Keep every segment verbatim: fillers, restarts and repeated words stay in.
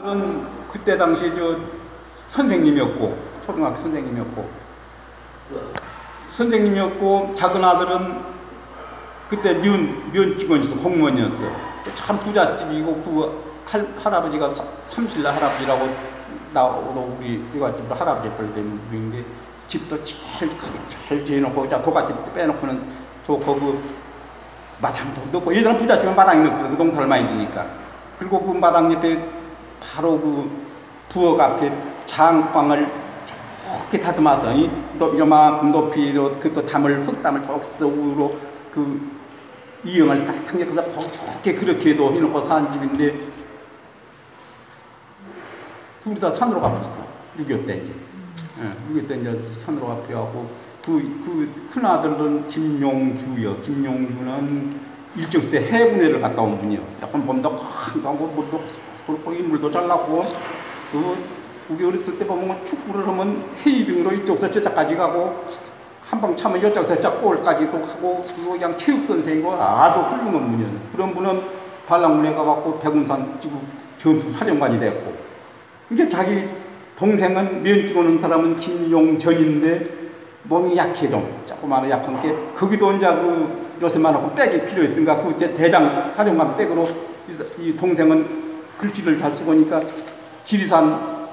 저는 그때 당시 저 선생님이었고 초등학교 선생님이었고 선생님이었고 작은 아들은 그때 면, 면 직원이었어. 공무원이었어. 참 부잣집이고 그 할, 할아버지가 사, 삼신라 할아버지라고 나오고 우리 이갓집으로 할아버지 벌되는 분인데 집도 제일 크게 잘 지어놓고 자 고갓집 빼놓고는 저 거기 마당도 넣고 얘들은 부잣집은 마당이 넣거든. 그 농사를 많이 지니까. 그리고 그 마당 옆에 바로 그 부엌 앞에 장광을 좋게 다듬어서 이 요만큼 높이로 그또 담을 흙담을 적석으로 그 이형을 딱 생겨서 좋게 그렇게도 해놓고 산 집인데 둘이 다 산으로 갚았어. 육이오 때 이제. 예, 육이오 때 이제 산으로 갚혀하고 그, 그 큰아들은 김용주요. 김용주는 일정 때 해군회를 갔다 온 분이요. 약간 몸도 큰 물도 그렇고 인물도 잘 나고 그 우리 어렸을 때 보면 축구를 하면 회의 등으로 이쪽에서 저쪽까지 가고 한방 차면 이쪽에서 저 골까지도 하고 그리고 그냥 체육 선생이고 아주 훌륭한 분이었어요. 그런 분은 반란군에 가갖고 백운산 지구 전투 사령관이 됐고 이게 자기 동생은 면 찍어놓은 사람은 김용전인데 몸이 약해 좀 조그마한 약한 게 거기도 이제 그 요새만 하고 백이 필요했던가 그 대장 사령관 백으로 이 동생은 글씨를 잘 쓰고니까 지리산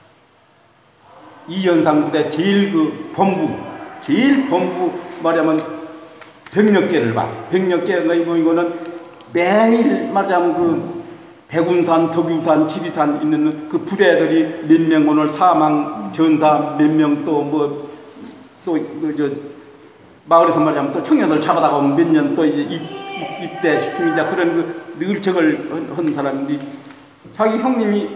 이연상 부대 제일 그 본부 제일 본부 말하자면 병력계를 봐. 병력계가 뭐 이거는 매일 말하자면 그 백운산, 덕유산, 지리산 있는 그 부대들이 몇 명 오늘 사망 전사 몇 명 또 뭐 또 저 마을에서 말하자면 또 청년들 잡아다가 오면 몇 년 또 이제 입, 입대시키는 이제 그런 그 늘 저걸 한 사람인데 자기 형님이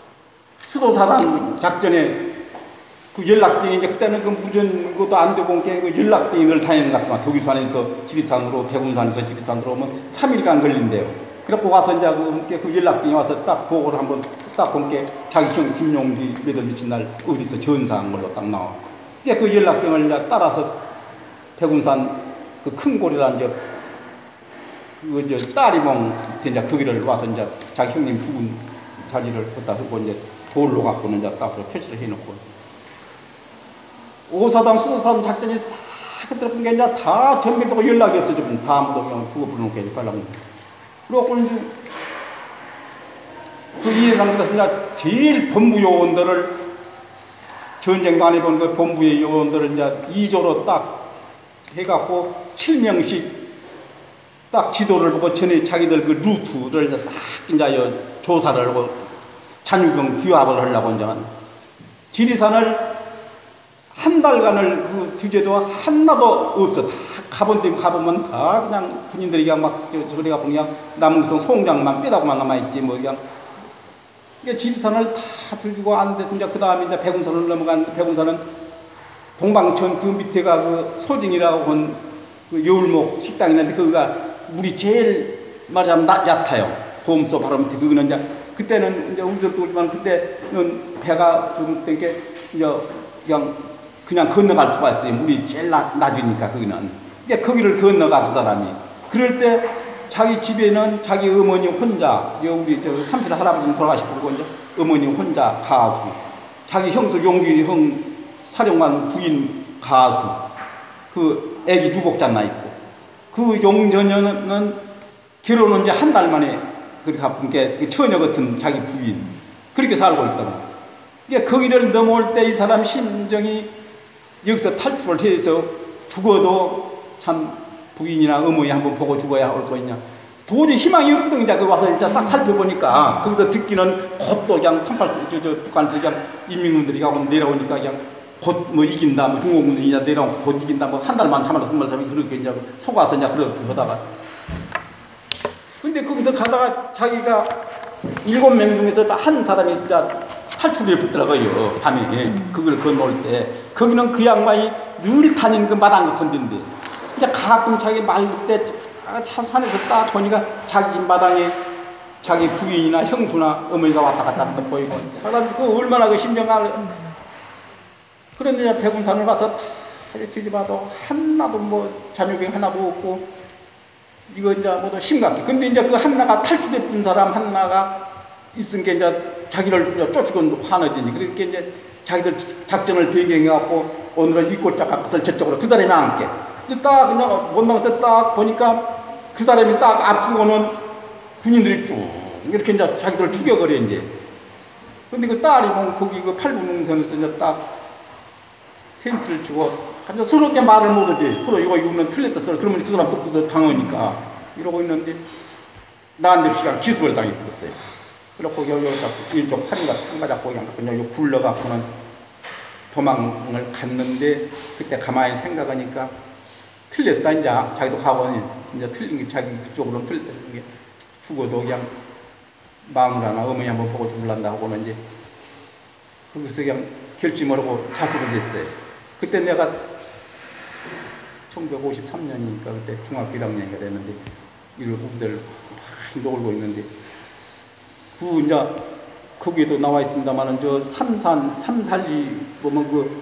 수도사단 작전에 그 연락병이 이제 그때는 그 무전 것도 안 되고 그 연락병을 다니는 것 같구만. 독일산에서 지리산으로 백운산에서 지리산으로 오면 삼 일간 걸린대요. 그래갖고 와서 이제 그, 그 연락병이 와서 딱 보고를 한번 딱 본 게 자기 형 김용기 몇월 며칠 날 어디서 전사한 걸로 딱 나와. 그 연락병을 이제 따라서 백운산 그 큰 골이라 이제 그 이제 따리봉 이제 거기를 와서 이제 자기 형님 죽은 자리를 갖다 하고 이제 돌로 갖고는 이제 딱 표시를 해놓고. 오사단 수도사단 작전이 싹 들어본 게 이제 다 전멸되고 연락이 없어져. 다 아무도 그냥 죽어 부르는 게 빨라면. 그러고 이제 그 이해상에서 이제 제일 본부 요원들을 전쟁도 안 해본 그 본부의 요원들을 이제 이조로 딱 해갖고 칠 명씩 딱 지도를 보고 전에 자기들 그 루트를 이제 싹 이제 조사를 하고 잔유경 규합을 하려고 이제 지리산을 한 달간을 그 주제도 하나도 없어. 다 가본 데 가보면 다 그냥 군인들이 그냥 막 저리 가고 그냥 남은 것은 송장만 뼈다고만 남아있지 뭐 그냥. 그러니까 지리산을 다 들주고 안 돼서 이제 그 다음에 이제 백운산을 넘어간 백운산은 동방천 그 밑에가 그 소징이라고 한 그 여울목 식당이 있는데 거기가 물이 제일 말하자면 얕아요. 고음소 바로 밑에 그거는 이제 그때는 이제 우리들도 그렇지만 그때는 배가 좀 이렇게 이제 그냥 그냥 건너갈 수가 있어요. 물이 제일 낮, 낮으니까 거기는. 그러니까 거기를 건너가 그 사람이. 그럴 때 자기 집에는 자기 어머니 혼자 우리 저 삼실 할아버지는 돌아가시고 그러고 이제 어머니 혼자 가수. 자기 형수 용기 형 사령관 부인 가수. 그 애기 유복잔나 있고. 그 용전녀는 결혼은 이제 한 달 만에 그렇게 갚은 게 처녀 같은 자기 부인. 그렇게 살고 있다고. 그러니까 거기를 넘어올 때 이 사람 심정이 여기서 탈출을 해서 죽어도 참 부인이나 어머니 한번 보고 죽어야 올 거 있냐. 도저히 희망이 없거든. 이제 그 와서 이제 싹 살펴보니까 거기서 듣기는 곧 또 그냥 삼팔, 저, 저 북한에서 그냥 인민군들이 가고 내려오니까 그냥 곧 뭐 이긴다, 뭐 중국군들이 내려오고 곧 이긴다, 뭐 한 달만 참아도 정말 참이 그렇게 이제 속아서 이제 그렇게 하다가. 근데 거기서 가다가 자기가 일곱 명 중에서 한 사람이 이제 탈출에 붙더라고요. 밤에 그걸 건너올 때 거기는 그 양반이 늘 다니는 그 마당 같은 데인데 이제 가끔 자기 말 때 차 산에서 딱 보니까 자기 집 마당에 자기 부인이나 형수나 어머니가 왔다 갔다 하는 거 보이고 사람 그 얼마나 그 심정을. 그런데 이제 백운산을 가서 다 뒤집어도 하나도 뭐 잔유경 하나도 없고 이거 이제 모두 심각해. 근데 이제 그 한나가 탈출해 본 사람 한나가 있은 게 이제 자기를 쫓고 화내더니 그렇게 이제 자기들 작전을 변경해갖고 오늘은 이 골짜기 끝을 저쪽으로 그 사람이 앉게. 이제 딱 그냥 못 나가서 딱 보니까 그 사람이 딱 앞서고는 군인들이 쭉 이렇게 이제 자기들 죽여버려 이제. 근데 그 딸이 보면 거기 그 팔분능선에서 이제 딱 텐트를 치고 완전 서로 이렇게 말을 못하지. 서로 이거 이거는 틀렸다 서로 그러면 그 사람 또 거기서 당하니까 이러고 있는데 나한테 시간 기습을 당해버렸어요. 그래갖고 여기 잡고 이쪽 팔인가 탄가 잡고 그냥 여기 굴러갖고는 도망을 갔는데 그때 가만히 생각하니까 틀렸다 이제 자기도 가고 이제 틀린 게 자기 그쪽으로는 틀렸다는 게 죽어도 그냥 마음을 하나 어머니 한번 보고 죽을란다 하고는 이제 거기서 그냥 결심을 하고 자수를 했어요. 그때 내가 천구백오십삼 년이니까 그때 중학교 일 학년이 됐는데 이를 우리들 많이 놀고 있는데 그 이제 거기에도 나와 있습니다만은 저 삼산 삼살리 보면 그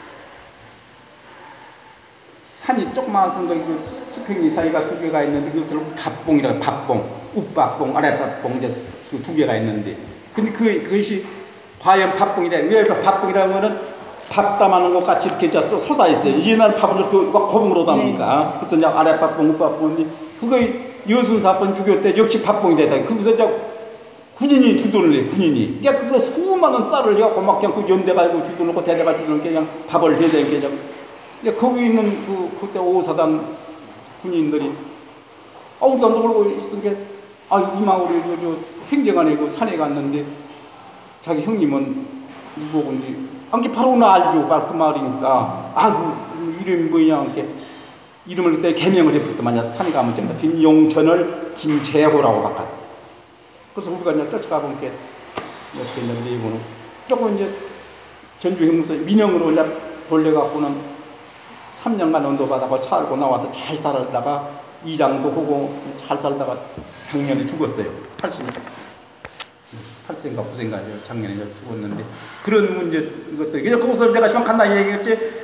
산이 조그마한 거 그 수평리 사이가 두 개가 있는데 그것을 밥봉이라고 밥봉, 욱밥봉, 아랫밥봉 이제 그 두 개가 있는데 근데 그 그것이 과연 밥봉이다. 왜 밥봉이라는 거는 밥 담아놓은 것 같이 이렇게 쏟아 있어요. 옛날 밥을 이렇게 막 고봉으로 담으니까. 그래서 이제 아랫밥봉, 욱밥봉인데 그거 여순사건 주교 때 역시 밥봉이 되다. 거기서 이제 군인이 주둔을 해, 군인이. 그러니까 거기서 수많은 쌀을 해갖고 막 그냥 그 연대가 있고 주둔하고 대대가 주둔하고 그냥 밥을 해야 되니까 그냥. 근데 거기 있는 그, 그때 오사단 군인들이 아, 우리가 놀고 있은 게 아, 이마을에 저, 저 행정안에 그 산에 갔는데 자기 형님은 누구인데 안게 바로 나 알죠. 바로 그 말이니까 아, 그 이름이 뭐냐 이렇게 이름을 그때 개명을 해버렸더만 산에 가면 좀 김용천을 김재호라고 바꿨다. 그래서 우리가 이제 쫓아가보니까 이렇게 있는데 이거는 그리고 이제 전주 형무소 민영으로 이제 돌려갖고는 삼 년간 언도받아고 살고 나와서 잘 살다가 이장도 하고 잘 살다가 작년에 죽었어요. 팔십 팔 세인가 구 세인가 작년에 죽었는데 그런 문제 것들 그냥 거기서 내가 시방 간다 얘기했지